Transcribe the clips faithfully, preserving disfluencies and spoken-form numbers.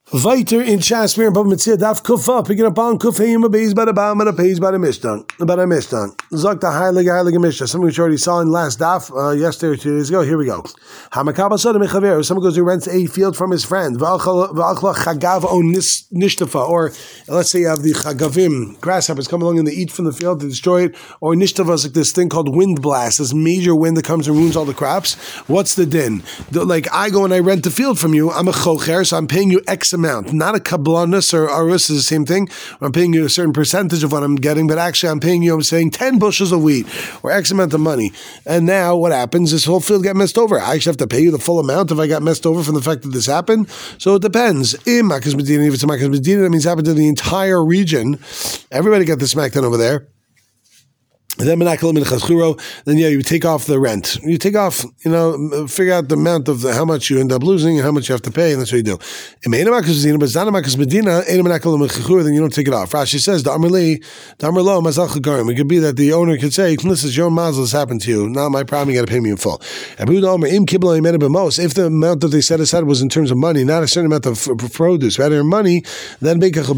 Weiter in Shas, we're in Bava Metzia, Daf Kufa, picking up on Kufayim, a base by the Bam, and a page by the Mishtan. By the Mishtan. Zok the Heilige Heilige Mishnah. Something which already saw in last Daf, uh, yesterday or two days ago. Here we go. Hamakaba Soda Mechaver. Someone goes to rent a field from his friend. V'alchla Chagav o Nishtafa. Or let's say you have the Chagavim, grasshoppers come along and they eat from the field, they destroy it. Or Nishtafa is like this thing called wind blast, this major wind that comes and ruins all the crops. What's the din? The, like I go and I rent the field from you, I'm a chocher, so I'm paying you X amount, not a kablanus or arus is the same thing. I'm paying you a certain percentage of what I'm getting, but actually I'm paying you, I'm saying ten bushels of wheat or X amount of money. And now what happens? This whole field got messed over. I actually have to pay you the full amount if I got messed over from the fact that this happened. So it depends. In Makas Medina, if it's a Makas Medina, that means it happened to the entire region. Everybody got the smackdown over there. Then then yeah, you take off the rent. You take off, you know, figure out the amount of the, how much you end up losing and how much you have to pay, and that's what you do. But then you don't take it off. Rashi says, it could be that the owner could say, this is your mazel, this happened to you, not my problem, you got to pay me in full. If the amount that they set aside was in terms of money, not a certain amount of produce, rather money, then either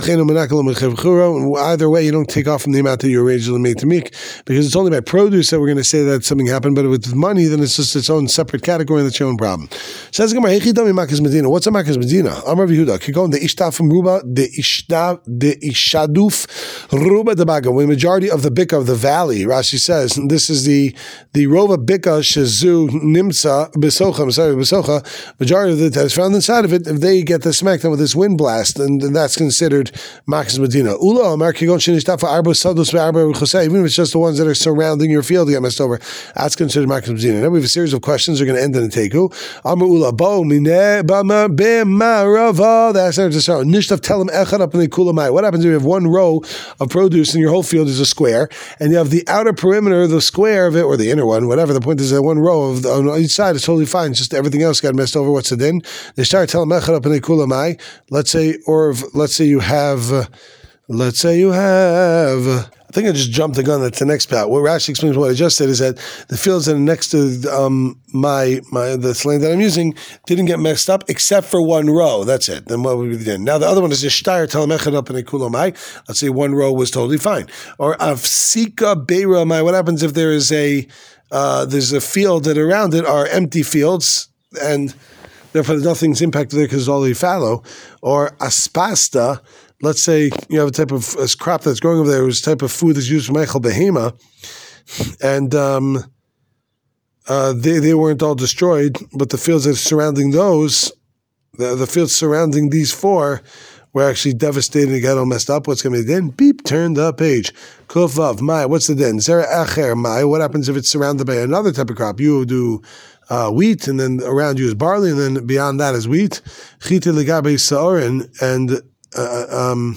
way, you don't take off from the amount that you originally made to make. Because it's only by produce that we're going to say that something happened, but with money, then it's just its own separate category and its own problem. Says the Gemara, Medina. What's a Makas Medina? Amar Yehuda. Kikon the Ishtaf from Ruba, the Ishtaf, the Ishaduf, Ruba the Baga. When the majority of the Bika of the valley, Rashi says, this is the the Rova Bika Shazu Nimsa Besocha. I'm sorry, Besocha. Majority of it that's found inside of it, if they get the smackdown with this wind blast, then, then that's considered Makas Medina. Ula Amar Kikon Shinishtafa Arba Sadus Arba Chosei. Even if it's just the ones that are surrounding your field get messed over, that's considered Makas Medina. Now we have a series of questions. They're going to end in a teku. Amar Ula Bo Mine Bama B'Marava. That's answer to start. Nishtav Telem Echad up in the Kulamai. What happens if you have one row of produce and your whole field is a square, and you have the outer perimeter, the square of it, or the inner one, whatever. The point is that one row of the, on each side is totally fine. It's just everything else got messed over. What's the din? They start Telem Echad up in the Kulamai. Let's say, or if, let's say you have, uh, let's say you have. Uh, I think I just jumped the gun. That's the next part. What Rashi explains what I just said is that the fields that are next to um, my my the land that I'm using didn't get messed up except for one row. That's it. Then what would be the end? Now the other one is just shtar telemechad up in a kulomai. Let's say one row was totally fine. Or afsika beira mai. What happens if there is a uh, there's a field that around it are empty fields and therefore nothing's impacted there because it's already fallow. Or aspasta. Let's say you have a type of a crop that's growing over there, whose type of food is used for Michael Behema, and um, uh, they they weren't all destroyed, but the fields that are surrounding those, the, the fields surrounding these four, were actually devastated and got all messed up. What's going to be the din? Beep, turn the page. Kuvav, Mai, what's the din? Zera Acher, Mai, what happens if it's surrounded by another type of crop? You do uh, wheat, and then around you is barley, and then beyond that is wheat. Chite Ligabe Saorin, and Uh, um,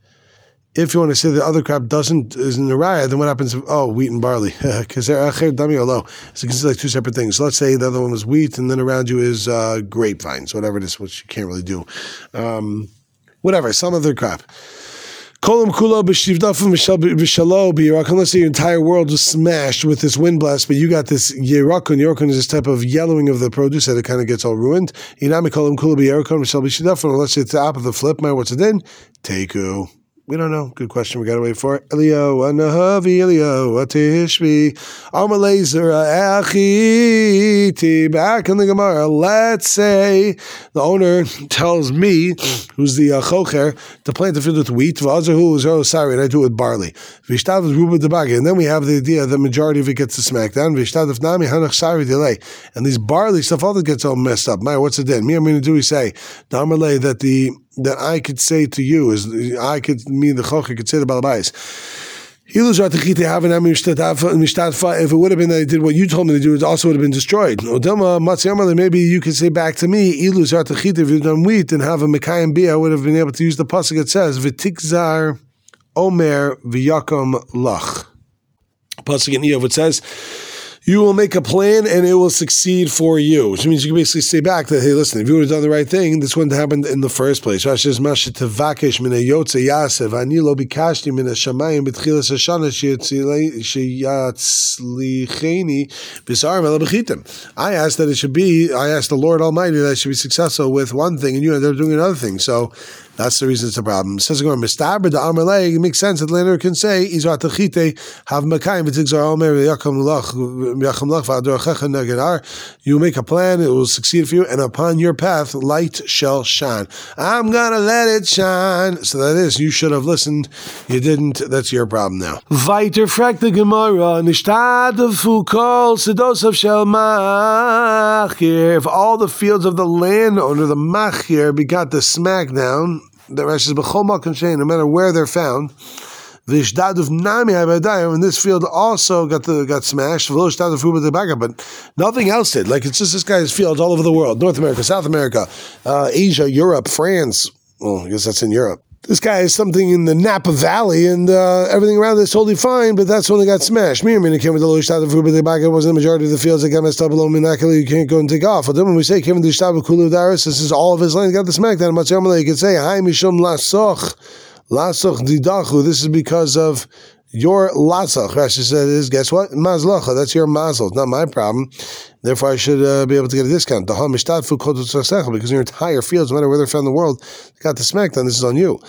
if you want to say the other crop doesn't isn't a raya, then what happens if, oh, wheat and barley? Because they're acher dami or low. So it's like two separate things. So let's say the other one was wheat, and then around you is uh, grapevines, whatever it is, which you can't really do. Um, whatever, some other crop. Kolam kulo b'shivdafim v'shalo b'yirakon. Let's say your entire world was smashed with this wind blast, but you got this yirakon. Yirakon is this type of yellowing of the produce that it kind of gets all ruined. Inami kolam kulo b'yirakon v'shalo b'shivdafim. Let's say it's the opposite flip. Man, what's it in? Teku. We don't know. Good question. We got to wait for it. Elio, anahavi, Elio, atishvi, amalazer, achiti. Back in the Gemara. Let's say the owner tells me, who's the uh, chocher, to plant the field with wheat. V'azahu is oh sorry, and I do it with barley. V'ishtav is ruba debagi, and then we have the idea the majority of it gets the smackdown. V'ishtav of nami hanach sari delay, and these barley stuff all that gets all messed up. My, what's it then? Me, I'm going to do. We say the amalei that the that I could say to you is I could me the chocher could say to balabais. If it would have been that I did what you told me to do, it also would have been destroyed. Maybe you could say back to me, if you've done wheat and have a Mekayim Bia, I would have been able to use the pasuk that says, V'tikzar Omer V'yakom Lach. Pasuk in Eov, it says, you will make a plan and it will succeed for you. Which means you can basically say back that, hey, listen, if you would have done the right thing, this wouldn't have happened in the first place. Rashi says, Masha tevakesh min hayotze yasev, ani lo bikashti min hashamayim b'tchilas hashana sheyatzlicheni b'sarim ela b'chitim. I asked that it should be, I asked the Lord Almighty that I should be successful with one thing, and you ended up doing another thing. So that's the reason it's a problem. It says, it makes sense that the landlord can say, you make a plan, it will succeed for you, and upon your path, light shall shine. I'm going to let it shine. So that is, you should have listened. You didn't. That's your problem now. Weiter fragt the Gemara, if all the fields of the landowner, the machir, begot the smackdown, the Rashi says, no matter where they're found, and this field also got the got smashed, but nothing else did. Like, it's just this guy's fields all over the world: North America, South America, uh, Asia, Europe, France. Well, I guess that's in Europe. This guy is something in the Napa Valley, and uh, everything around is totally fine, but that's when they got smashed. It wasn't the majority of the fields that got messed up. You can't go and take off. But then when we say, this is all of his land, got the smackdown. You can say, Hi, Mishum Lasoch, Lasoch Didachu. This is because of your Lasoch. Rashi said, is guess what? Mazlacha. That's your mazel. It's not my problem. Therefore, I should uh, be able to get a discount. Because your entire fields, no matter where they're found in the world, got the smackdown. This is on you.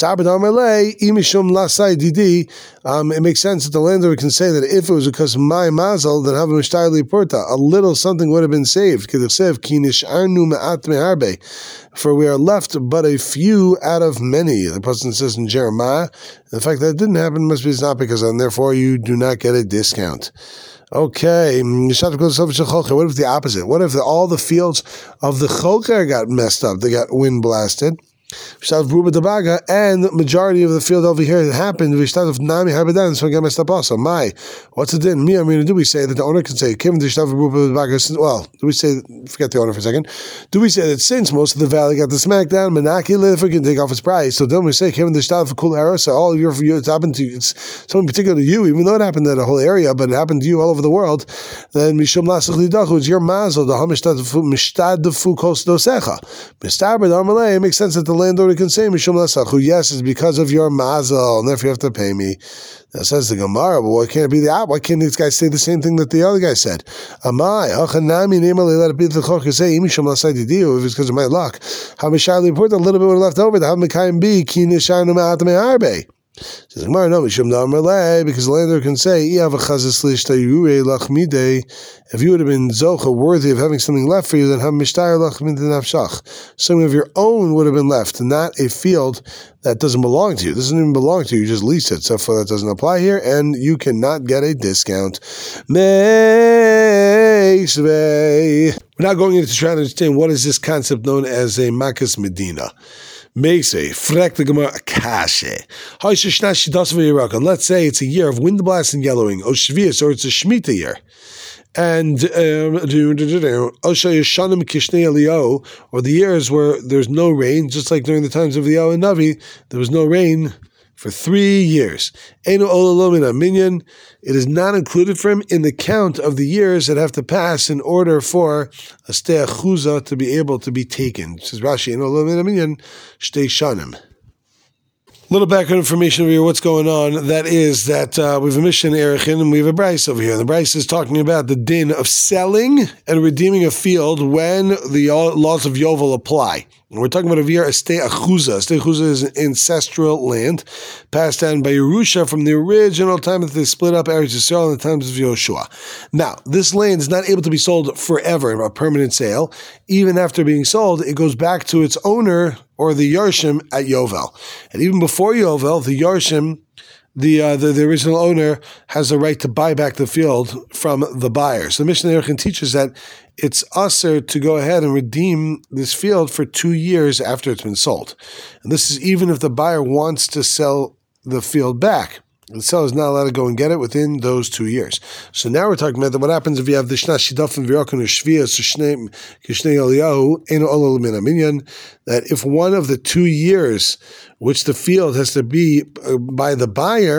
Um, it makes sense that the landlord can say that if it was because of my mazel, then have a a little something would have been saved. For we are left but a few out of many. The person says in Jeremiah, the fact that it didn't happen must be not because of, and therefore you do not get a discount. Okay, what if the opposite? What if the, all the fields of the choker got messed up? They got wind blasted. And the majority of the field over here that happened, so it got messed up also. My, what's it then? Me, I'm going to do we say that the owner can say, well, do we say, forget the owner for a second, do we say that since most of the valley got the smackdown, Menaki Lifer can take off its price, so don't we say, Kevin the Shtav for cool arrow, so all of your, it's happened to you, it's something particular to you, even though it happened in a whole area, but it happened to you all over the world, then Mishum Lasach Lidachu, it's your mazel, the Hamishtad Defu Kos Dosecha. Mistar B'Darmalei, it makes sense that the landlord can say, Mishum Lasachu, yes, it's because of your mazel, and therefore you have to pay me. Now says the Gemara, but why can't it be the op? Why can't this guy say the same thing that the other guy said? Amai, Achanami, Namely, let it be the Chok, say, Mishum Lasai Didio, if it's because of my luck. Hamishali report a little bit would have left over, the Hamikayim B, Kinishanu Ma'atame Harbe. Says Gemara, no, Mishum Damarle, because the landlord can say, if you would have been zocha worthy of having something left for you, then have mishtar lach nafshach. Something of your own would have been left, not a field that doesn't belong to you. This doesn't even belong to you. You just leased it. So for that doesn't apply here, and you cannot get a discount. We're now going into trying to understand what is this concept known as a makas medina. Meise, frek the Gemara akashe. Let's say it's a year of wind blast and yellowing, or shvius, or it's a Shemitah year. And um, or the years where there's no rain, just like during the times of the Eliyahu and Navi, there was no rain for three years. It is not included for him in the count of the years that have to pass in order for a stei achuza to be able to be taken. Says Rashi, shtei shanim. Little background information over here, what's going on. That is that uh, we have a Mishnah in Erechin and we have a Bryce over here. The Bryce is talking about the din of selling and redeeming a field when the laws of Yovel apply. And we're talking about over here a stei achuza. Stei achuza is an ancestral land passed down by Yerusha from the original time that they split up Eretz Yisrael in the times of Yoshua. Now, this land is not able to be sold forever in a permanent sale. Even after being sold, it goes back to its owner or the Yarshim at Yovel. And even before Yovel, the Yarshim, the, uh, the the original owner, has the right to buy back the field from the buyer. So the Mishnah Erechin teaches that it's usher to go ahead and redeem this field for two years after it's been sold. And this is even if the buyer wants to sell the field back. The seller is not allowed to go and get it within those two years. So now we're talking about what happens if you have the Shna Shidaf and V'Yakon or Shviya, so Shnei Eliyahu, Eino Olo Min Aminyan, that if one of the two years which the field has to be by the buyer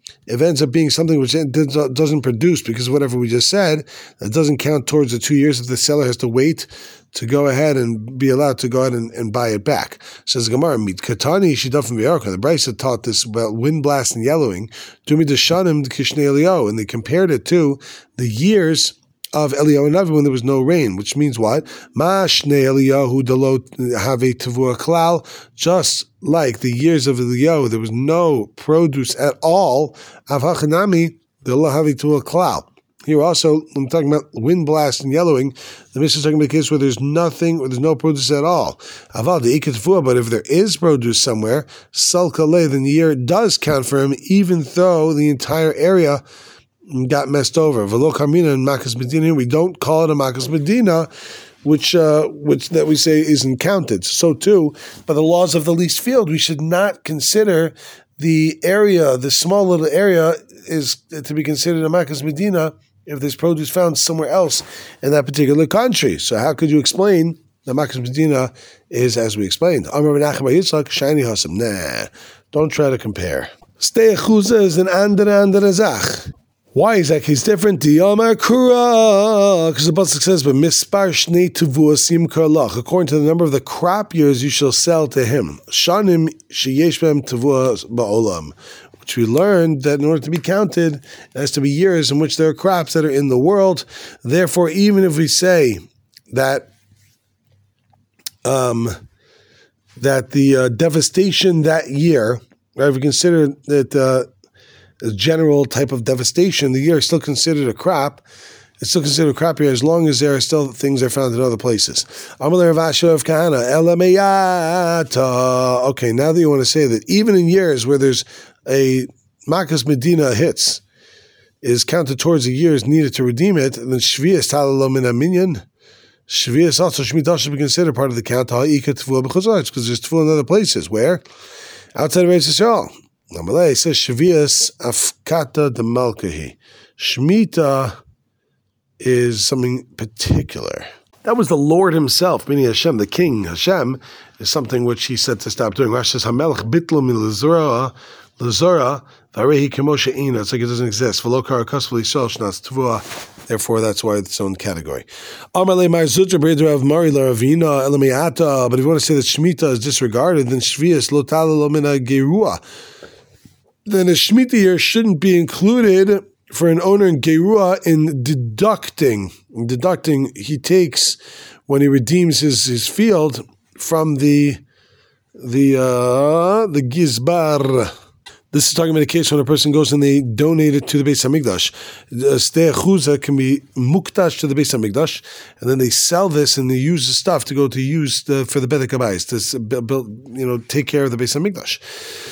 if it ends up being something which doesn't produce because of whatever we just said, that doesn't count towards the two years that the seller has to wait to go ahead and be allowed to go ahead and, and buy it back. Says Gemara, Mit Katani Shidaf and V'Yarka. The Brisa taught this about wind blast and yellowing. Dumi Deshanim Kishnei Eliyahu, and they compared it to the years of Eliyahu Navi when there was no rain, which means what? Ma Shnei Eliyahu Delo Have Tavua Klal. Just like the years of Eliyahu, there was no produce at all. Avachanami Delo Have Tavua Klal. Here also, when I'm talking about wind blast and yellowing, the Mishnah is talking about a case where there's nothing, or there's no produce at all. Aval the ikatfua, but if there is produce somewhere, salkale, then the year does count for him, even though the entire area got messed over. Velo kamina and makas medina, we don't call it a makas medina, which uh, which that we say isn't counted. So too, by the laws of the leased field, we should not consider the area, the small little area, is to be considered a makas medina if there's produce found somewhere else in that particular country. So how could you explain that Makas Medina is as we explained? Amar Menachem Yitzchak, Shiny Hasam. Nah, don't try to compare. Stay Chuza is an andere andere Zach. Why is that case different? Diyamar Kura, because the pasuk says, "But mispar shnei tuvuasim karlach." According to the number of the crop years you shall sell to him. Shanim sheyesh b'hem tuvuas ba'olam. Which we learned that in order to be counted, it has to be years in which there are crops that are in the world. Therefore, even if we say that um, that the uh, devastation that year, right, if we consider that uh, a general type of devastation, the year is still considered a crop. It's still considered a crop year as long as there are still things that are found in other places. Okay, now that you want to say that even in years where there's a Makas Medina hits, is counted towards the years needed to redeem it, and then Shvias Talalo Min Minyan, Shvias also Shemitah should be considered part of the count, because there's Tefillah in other places. Where? Outside of Eretz Yisrael. Namalei says Shvias Afkata de Malkahi. Shemitah is something particular. That was the Lord himself, meaning Hashem, the King. Hashem is something which he said to stop doing. Rashi says, HaMelech bitlo min lezora, lezora, v'arehi kemoshe ina. It's like it doesn't exist. V'lo kara kasvli shol shnaz tvua. Therefore, that's why it's its own category. Amalei mar zutra b'redra of mari l'ravina elamiata. But if you want to say that Shemitah is disregarded, then Shvias lo tala lo mina gerua. Then a Shemitah year shouldn't be included for an owner in Gerua in deducting. In deducting, he takes, when he redeems his, his field, from the the uh, the Gizbar. This is talking about a case when a person goes and they donate it to the Beis HaMikdash. Stei Chuza can be muktash to the Beis HaMikdash, and then they sell this and they use the stuff to go to use the, for the Beit HaKabayis, to build, you know, take care of the Beis HaMikdash.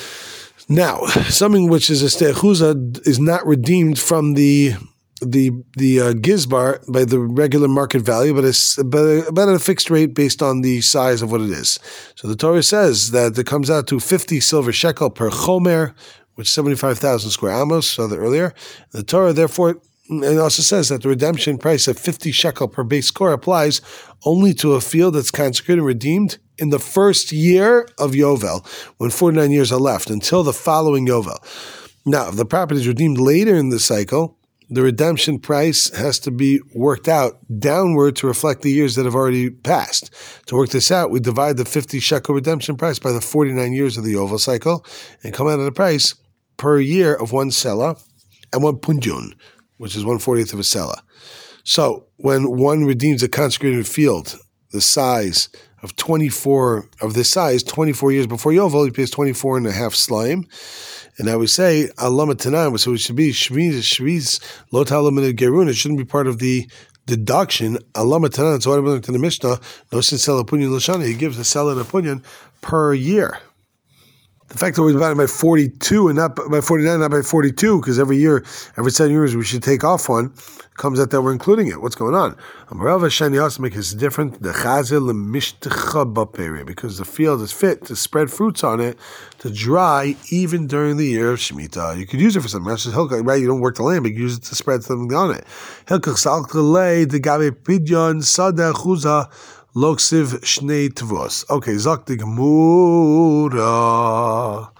Now, something which is a Stei Chuza is not redeemed from the the the uh, Gizbar by the regular market value, but it's but, but at a fixed rate based on the size of what it is. So the Torah says that it comes out to fifty silver shekel per chomer, which is seventy-five thousand square amos, so the earlier. The Torah, therefore, it also says that the redemption price of fifty shekel per base score applies only to a field that's consecrated and redeemed in the first year of Yovel, when forty-nine years are left, until the following Yovel. Now, if the property is redeemed later in the cycle, the redemption price has to be worked out downward to reflect the years that have already passed. To work this out, we divide the fifty shekel redemption price by the forty-nine years of the Yovel cycle and come out at a price per year of one selah and one punjun, which is one fortieth of a selah. So when one redeems a consecrated field, the size of twenty-four, of this size, twenty-four years before Yovel, he pays twenty-four and a half slime. And now we say, Alama Tanam, so it should be Shviz, Shviz, Lo Talamin Gerun. It shouldn't be part of the deduction. Alama Tanam, so what I'm to the Mishnah, no sin sell a punyan l'shana. He gives the sell and a punyan per year. The fact that we're dividing by forty-two and not by forty-nine, not by forty-two, because every year, every seven years, we should take off one, comes out that we're including it. What's going on? Amarava Shani Osmik is different. The chazel lemishtacha baperi, because the field is fit to spread fruits on it to dry even during the year of Shemitah. You could use it for something. Right? You don't work the land, but you use it to spread something on it. Hilkach salkalei de gabe pidyon sada chuza. Loksiv Shnei Tvos. Okay, Zok the Gemura.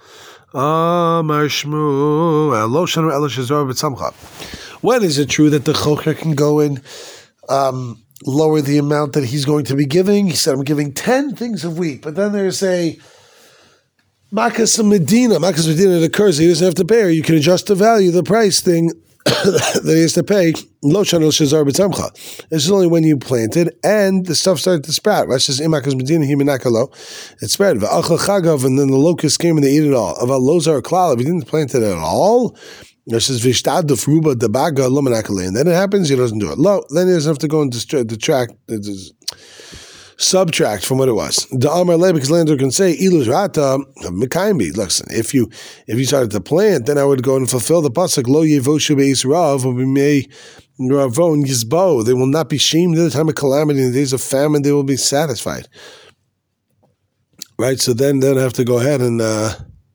When is it true that the choker can go and um, lower the amount that he's going to be giving? He said, I'm giving ten things of wheat, but then there's a Makas Medina, Makas Medina, it occurs he doesn't have to pay, or you can adjust the value, the price thing that he has to pay. Lo Shanol Shazar B'Tamcha. This is only when you planted and the stuff started to sprout. Rashi says, Imakas Medina, Himinakalo. It spread. V'achal Chagav, and then the locusts came and they ate it all. Aval Lozar Klal, if he didn't plant it at all, it says, Vishtad Dufruba Dabaga Lomanakale. And then it happens, he doesn't do it. Lo, then he doesn't have to go and detract. Subtract from what it was. The Amar Le, because landlord can say, Ilus Rata, Mekaimbi. Listen, if you if you started to plant, then I would go and fulfill the pasuk, Lo Yevoshu Beis Rav, May Ravon Yizbo. They will not be shamed in the time of calamity, in the days of famine, they will be satisfied. Right? So then then I have to go ahead and uh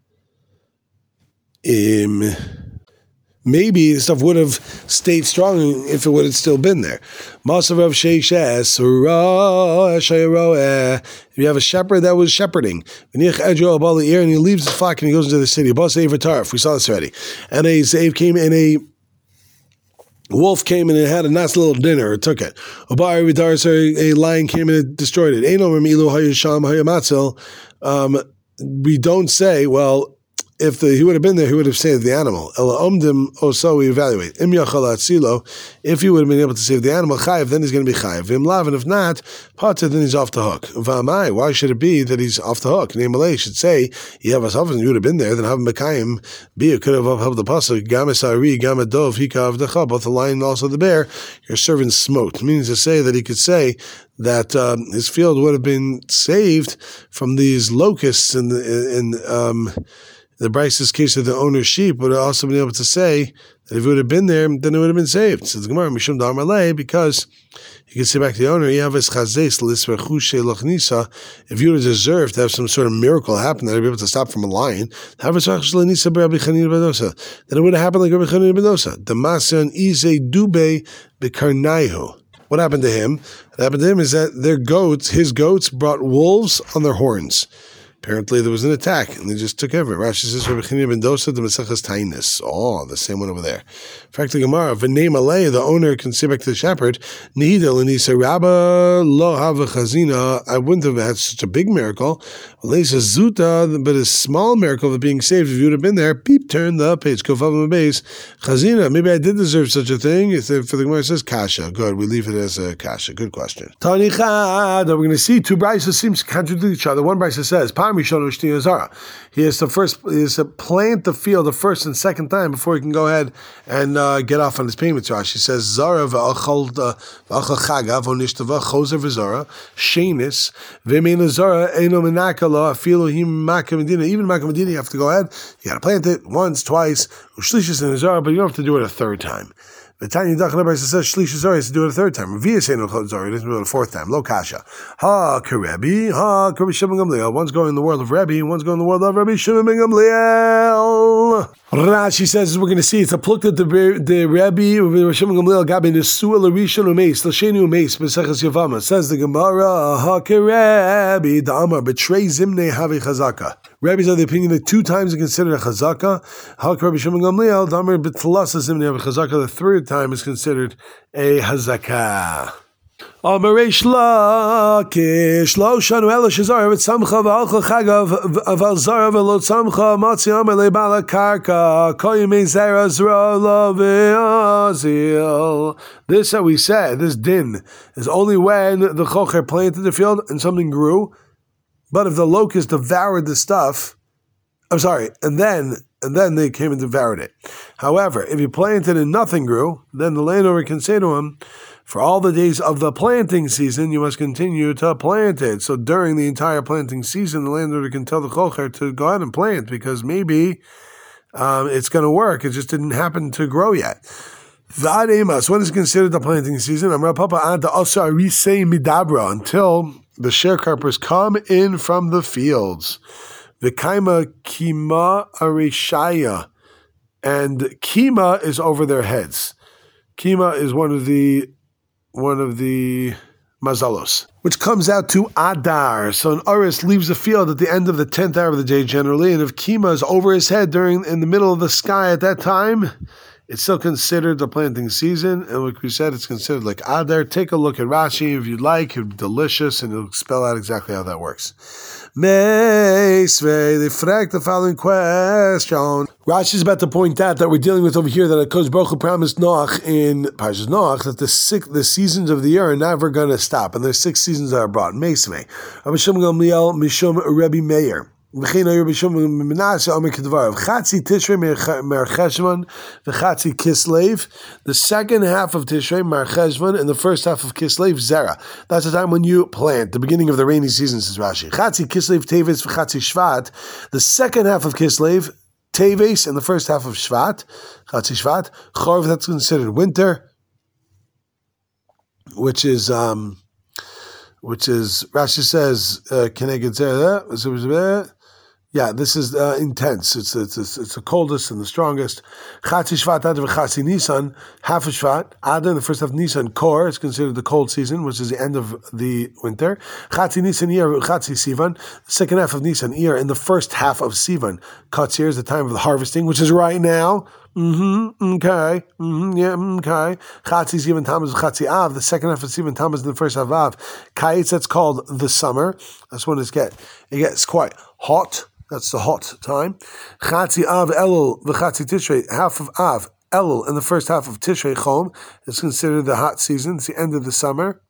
um, maybe the stuff would have stayed strong if it would have still been there. If you have a shepherd that was shepherding, and he leaves his flock and he goes into the city. We saw this already. And a Zav came and a wolf came in and had a nice little dinner, or took it. A lion came in and destroyed it. Um, we don't say, well, if the, he would have been there, he would have saved the animal. Also, we evaluate. If he would have been able to save the animal, chayiv, then he's going to be chayiv. And if not, pata, then he's off the hook. Why should it be that he's off the hook? Name should say, you have us off, and you would have been there, then have mekayim, be it could have upheld the pasuk, gamesari, gamadov, hikav decha, both the lion and also the bear, your servant smote. It means to say that he could say that um, his field would have been saved from these locusts and, and um, the Bryce's case of the owner's sheep would have also been able to say that if it would have been there, then it would have been saved. So the Gemara, Mishum Da'amar Le, because you can say back to the owner, if you would have deserved to have some sort of miracle happen that I'd be able to stop from a lion, then it would have happened like Rabbi Chanina ben Dosa. The Masan Ize Dube Bekarnaihu. What happened to him? What happened to him is that their goats, his goats, brought wolves on their horns. Apparently there was an attack, and they just took over. Rashi says, Rabbi Chanina ben Dosa, the Mesechas Tainis. Oh, the same one over there. In fact, the Gemara, V'nei Malay, the owner can say back to the shepherd, Nihida l'nisa Rabba lo hava chazina, I wouldn't have had such a big miracle. L'nisa zuta, but a small miracle of being saved, if you would have been there, peep, turn the page, kofav base, chazina, maybe I did deserve such a thing. If the, for the Gemara it says kasha. Good, we leave it as a kasha. Good question. Tanichad, we're going to see two brises seem to contradict each other. One brise says, he has to first he has to plant the field the first and second time before he can go ahead and uh, get off on his payments. She says Zara v'achal chagav onishtava choser v'zara shenis v'meina zara eno menakala afilu him makamedina. Even makamedina, you have to go ahead. You got to plant it once, twice, ushlishis in zara, but you don't have to do it a third time. The Tanya Dachan says Shlish Zara has to do it a third time. Ravia say no Zara, he doesn't do it a fourth time. Lo Kasha. Ha Karebi, ha Karebi Shimon Gamliel. One's going in the world of Rebbe, and one's going in the world of Rebbe Shimon Gamliel. Rashi says, we're going to see, it's a pluk that the, the Rebbe, Shimon Gamliel, Gabi Nesua Larishon Umeis, Lashenu Umeis, Beseches Yavama. Says the Gemara, ha Karebi, the Amar, betray Zimne Havi Chazaka. Rabbis are the opinion that two times are considered a chazaka. Hak Rabbi Shimon Gamliel, Damar b'tlasa zimnei of a chazaka. The third time is considered a hazaka. Amareish lakish lo shanu ela shazar v'tzamcha v'alcha chagav aval zara v'lo tzamcha matzi amar le'bala karka koyimei zera zra lo v'azil. This that we said, this din, is only when the chocher planted the field and something grew. But if the locust devoured the stuff, I'm sorry, and then and then they came and devoured it. However, if he planted and nothing grew, then the landowner can say to him, for all the days of the planting season, you must continue to plant it. So during the entire planting season, the landowner can tell the chocher to go ahead and plant, because maybe um, it's going to work. It just didn't happen to grow yet. Vad emas, when is considered the planting season? Amar Papa ad asa risei midabra, until the sharecroppers come in from the fields. V'kaima kima areshaya, and kima is over their heads. Kima is one of the one of the mazalos. which comes out to Adar. So an Aris leaves the field at the end of the tenth hour of the day generally, and if Kima is over his head during in the middle of the sky at that time, it's still considered the planting season, and like we said, it's considered like Adar. Take a look at Rashi if you'd like. It's delicious, and it'll spell out exactly how that works. Meisvei, they frack the following question. Rashi is about to point out that we're dealing with over here that HaKadosh Baruch Hu promised Noach in Parshas Noach that the six, the seasons of the year are never going to stop, and there's six seasons that are brought. Meisvei, Rabbi Gamliel Mishum Rebbe Meir. Chatzi Tishrei Mar Cheshvan, v'Chatzi Kislev. The second half of Tishrei Mar Cheshvan, and the first half of Kislev Zera. That's the time when you plant, the beginning of the rainy season, says Rashi. Chatzi Kislev Teves v'Chatzi Shvat. The second half of Kislev Teves, and the first half of Shvat, Chatzi Shvat. Chorv, that's considered winter, which is um, which is Rashi says Keneged Zera. Yeah, this is uh, intense. It's, it's it's it's the coldest and the strongest. Chatzi Shvat Adar v'Chatzi Nisan, half of Shvat. Adar, the first half of Nisan, Kor, is considered the cold season, which is the end of the winter. Chatzi Nisan Iyar v'Chatzi Sivan, the second half of Nisan Iyar, and the first half of Sivan. Katzir is the time of the harvesting, which is right now. Mm-hmm, okay, mm-hmm, yeah, okay. Chatzi Sivan Tammuz v'Chatzi Av, the second half of Sivan Tammuz and the first half of Av. Kaitz, that's called the summer. That's when it's get it gets quite hot. That's the hot time. Chatzi Av Elul v'Chatzi Tishrei, half of Av Elul, and the first half of Tishrei Chom is considered the hot season. It's the end of the summer.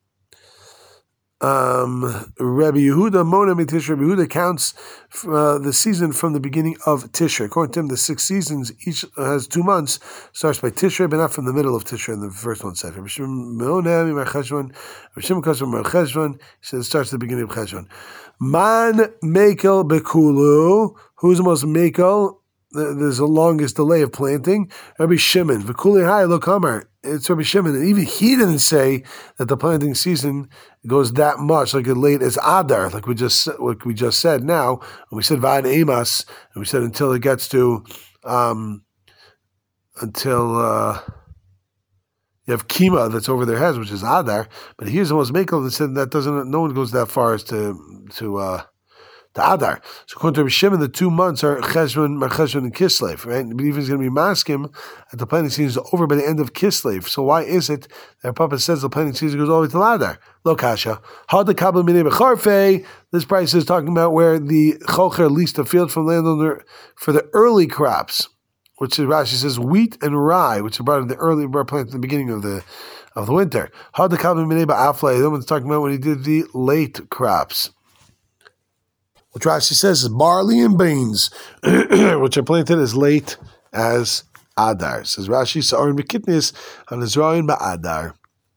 Um, Rabbi Yehuda Mona Mitish Rabbi Yehuda counts uh, the season from the beginning of Tishrei. According to him, the six seasons each has two months. Starts by Tishrei, but not from the middle of Tishrei. In the first one said, Rabbi Shimon Mona Mar Cheshvan. Rabbi Shimon comes from Mar Cheshvan. He says it starts at the beginning of Cheshvan. Man Mekel Bekulu. Who's the most Mekel? There's the longest delay of planting. Rabbi Shimon. V'kuli hai lo kamar. It's Rabbi Shimon. And even he didn't say that the planting season goes that much, like as late as Adar, like we just like we just said now. And we said Va'ad Emas, and we said until it gets to, um, until uh, you have Kima that's over their heads, which is Adar. But here's the most Mekel that said that doesn't, no one goes that far as to, to, uh, to Adar. So according to Rabbi Shimon, the two months are Cheshvan, Mar Cheshvan, and Kislev, right? But even he's going to be maskim that the planting season is over by the end of Kislev. So why is it that Papa says the planting season goes all the way to Adar? Lo kasha. How the kabel minei becharfei. This price is talking about where the chocher leased a field from landowner for the early crops, which is Rashi says wheat and rye, which are brought in the early were planted at the beginning of the of the winter. How the kabel minei ba'aflei. That one's talking about when he did the late crops, which Rashi says is barley and beans, which are planted as late as Adar. Says Rashi, Sa'arin B'kitnis, and Azrain Ba'adar.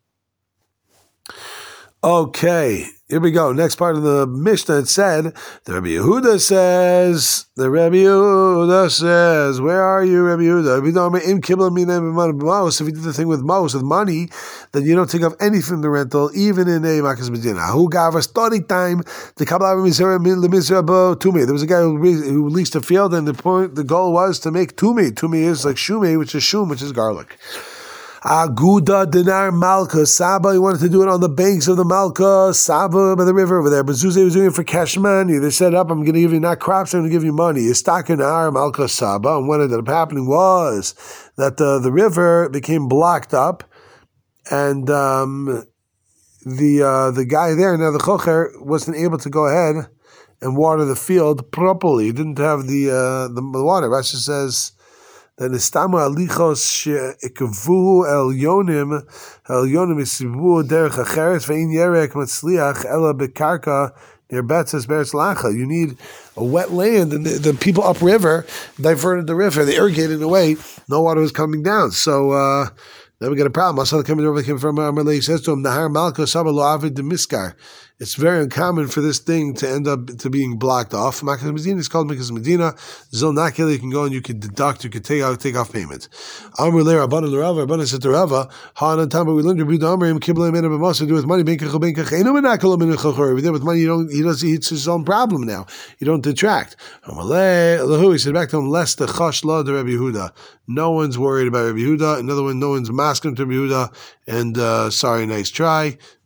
Okay, here we go. Next part of the Mishnah, it said, the Rabbi Yehuda says, the Rabbi Yehuda says, where are you, Rabbi Yehuda? If you did the thing with Mos, with money, then you don't take off anything from the rental, even in a Makas Medina. Who gave us study time, the Kabbalah Tumi. There was a guy who, re- who leased a field, and the point, the goal was to make Tumi. Tumi is like Shume, which is Shum, which is garlic. Aguda dinar Malka Saba. He wanted to do it on the banks of the Malka Saba by the river over there. But Zuzay was doing it for cash money. They said, "Up, I'm going to give you not crops. I'm going to give you money." Istakinar Malka Saba. And what ended up happening was that uh, the river became blocked up, and um, the uh, the guy there, now the chocher, wasn't able to go ahead and water the field properly. He didn't have the uh, the, the water. Rashi says that Nistamu alichos she'ikavu el yonim el yonim isibu derech acheres ve'in yerek matzliach ela bekarka near Betzes Beretz Lacha. You need a wet land, and the, the people upriver diverted the river. They irrigated away. No water was coming down. So uh, then we got a problem. Also, coming over came from Amalei. He says to him, "Nahar Malka Saba Lo Avid Demiskar." It's very uncommon for this thing to end up to being blocked off. Makas Medina is called Makas Medina. Zil Nakil, you can go and you can deduct, you can take out, take off payment. Amr Le Rabbanan Rava, Rabbanan said to Rava, Hanan Tamba, we learned to read the Amrim, Kibla Mena B'Masa, do with money, Benkach, Benkach, Eno Menakal, Menachachor. If you do with money, you don't, he does, it's his own problem now. You don't detract. Amr Le, Lahu, he said back to him, lest the Chash La de Rabbi Yehuda. No one's worried about Rabbi Yehuda. Another one, no one's masking to Rabbi Yehuda. And, uh, sorry, nice try.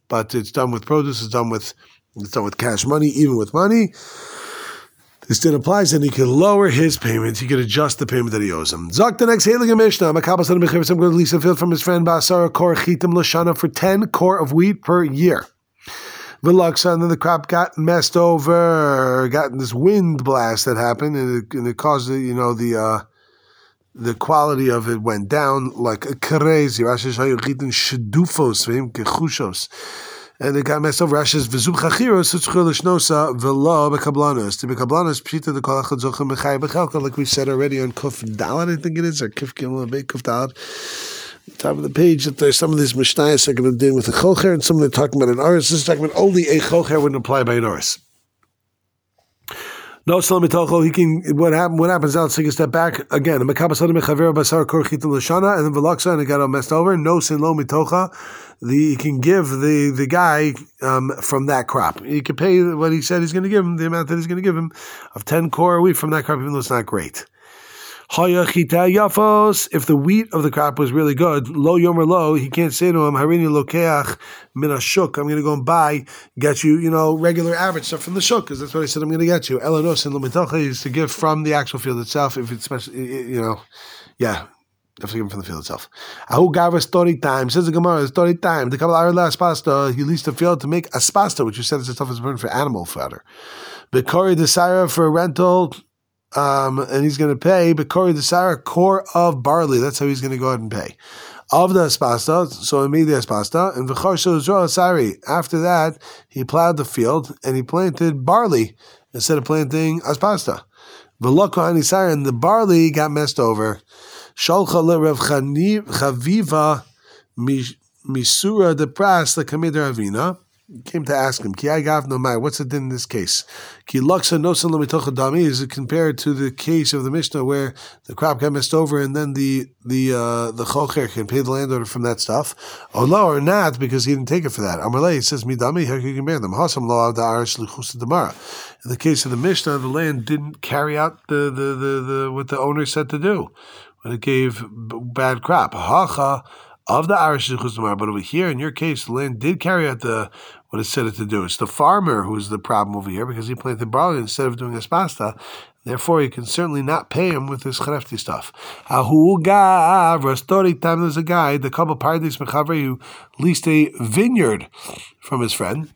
but it's done with produce, it's done with it's done with cash money, even with money. This din applies, and he can lower his payment. He can adjust the payment that he owes him. Zok the next Heilige Mishnah. Makabas on Mechaber. Some going to lease a field from his friend Basara Kor Chitim Lashana for ten core of wheat per year. Vilaksa, and then the crop got messed over, got this wind blast that happened, and it, and it caused you know the uh, the quality of it went down like crazy. Rashi Shayu Chitim Shedufos Vim Kechushos. And it got messed over. Rashi's v'zub chachiros sutzchul l'shnosa v'lo bekablanos. To bekablanos pshita the kol achad zochem mechai bechalka, like we said already on Kuf Dalet, I think it is, or Kuf Gimel Beit Kuf Dalet. Top of the page that there's some of these mishnayos are going to deal with a chocher, and some of them are talking about an oris. This is talking about only a chocher wouldn't apply by an oris. No salam mitocho. He can. What happens? What happens now? Let's take a step back again. The mekabasad mechaver basar kor chitim l'shana, and then velaksa, and it got all messed over. No sin lo mitocha. The he can give the the guy um, from that crop. He can pay what he said he's going to give him, the amount that he's going to give him of ten core a wheat from that crop, even though it's not great. Haya chita yafos. If the wheat of the crop was really good, lo yomer lo, he can't say to him, harini lokeach min ashuk. I'm going to go and buy, get you, you know, regular average stuff from the shuk, because that's what I said I'm going to get you. Elanos and lomitocha is to give from the actual field itself. If it's special, you know, yeah. Have to give him from the field itself. Ahu gava story time. Says the Gemara, story time. The Kabbalah Arla Aspasta, he leased the field to make aspasta, which you said is the toughest burn for animal fodder. Bekori the Sarah for a rental, um, and he's going to pay Bekori the Sarah core of barley. That's how he's going to go ahead and pay. Of the aspasta, so he made the aspasta, and V'char Shozro Sari. After that, he plowed the field and he planted barley instead of planting aspasta. V'loko Anisar, and the barley got messed over. Shalcha le Rav Chaviva Misura de Pras the Kamid Ravina came to ask him, Ki I gav no mai, what's the din in this case? Ki laksa no san lemitocha dami, is it compared to the case of the Mishnah where the crop got messed over and then the the uh, the chocher can pay the landowner from that stuff? Or no, or not, because he didn't take it for that. Amalei, it says midami, how can you compare them? Hasam lo av da arish lichus demara. In the case of the Mishnah, the land didn't carry out the the the, the what the owner said to do when it gave bad crop. Hacha of the Arish Chuzmar, but over here, in your case, the land did carry out the what it said it to do. It's the farmer who's the problem over here because he planted barley instead of doing aspasta. Therefore, you can certainly not pay him with this charefti stuff. Ahuga story time. There's a guy, the couple paradis mechaver, who leased a vineyard from his friend.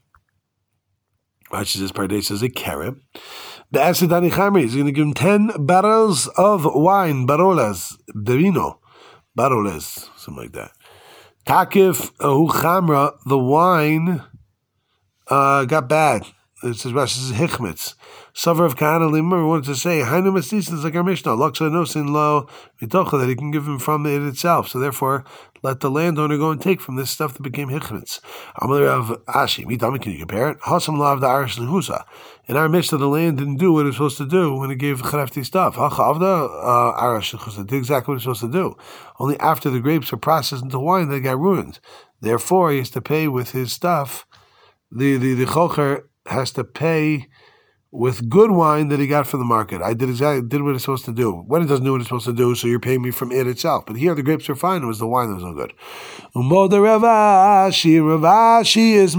Rashi says paradis is a carib. The Asidani Chamri is going to give him ten barrels of wine, barolas, de vino, baroles, something like that. Takif ahu chamra, the wine uh, got bad. It says Rashi says hichmitz. Sover of Kahana Limmer wanted to say Hainu Mastis is like our Mishnah, Laksa Nosin Lo Mitocha, that he can give him from it itself. So therefore, let the landowner go and take from this stuff that became hichmitz. Amalei of Ashi, Mitami, can you compare it? Hasam Lav the Arish Lehusa. In our Mishnah, the land didn't do what it was supposed to do when it gave charefti stuff. Hacha of the Arish Lehusa did exactly what it was supposed to do. Only after the grapes were processed into wine, they got ruined. Therefore, he has to pay with his stuff. The the the chocher has to pay with good wine that he got from the market. I did exactly did what it's supposed to do. When it doesn't do what it's supposed to do, so you're paying me from it itself. But here the grapes are fine. It was the wine that was no good. Umo de Ravashi, Ravashi is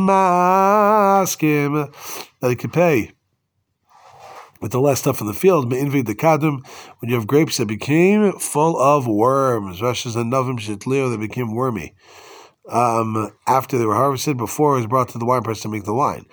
maskim that he could pay with the less stuff in the field. Me'invi the kadum, when you have grapes that became full of worms, Rashi's and novim shetlio, they became wormy. Um, after they were harvested, before it was brought to the wine press to make the wine.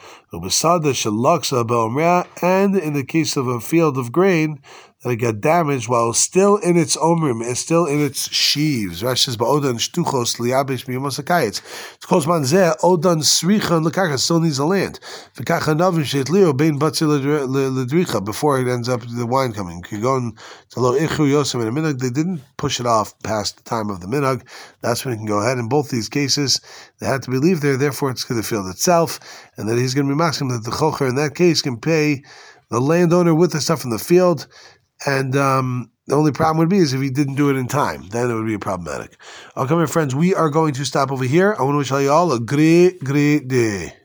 And in the case of a field of grain, that it got damaged while still in its omrim, it's still in its sheaves. Rashi says, "Ba'odan shtuchos liyabish miyomosakayitz." It's called manzeh odan sricha lekaka. Still needs the land. V'kacha navim shetlio bein batzi ledricha. Before it ends up the wine coming. Kigon to lo ichu yosem in a minhag. They didn't push it off past the time of the minhag. That's when he can go ahead. In both these cases, they had to be leave there. Therefore, it's to the field itself, and that he's going to be masking that the chocher in that case can pay the landowner with the stuff from the field. And um, the only problem would be is if he didn't do it in time. Then it would be problematic. Okay, my friends, we are going to stop over here. I want to wish you all a great, great day.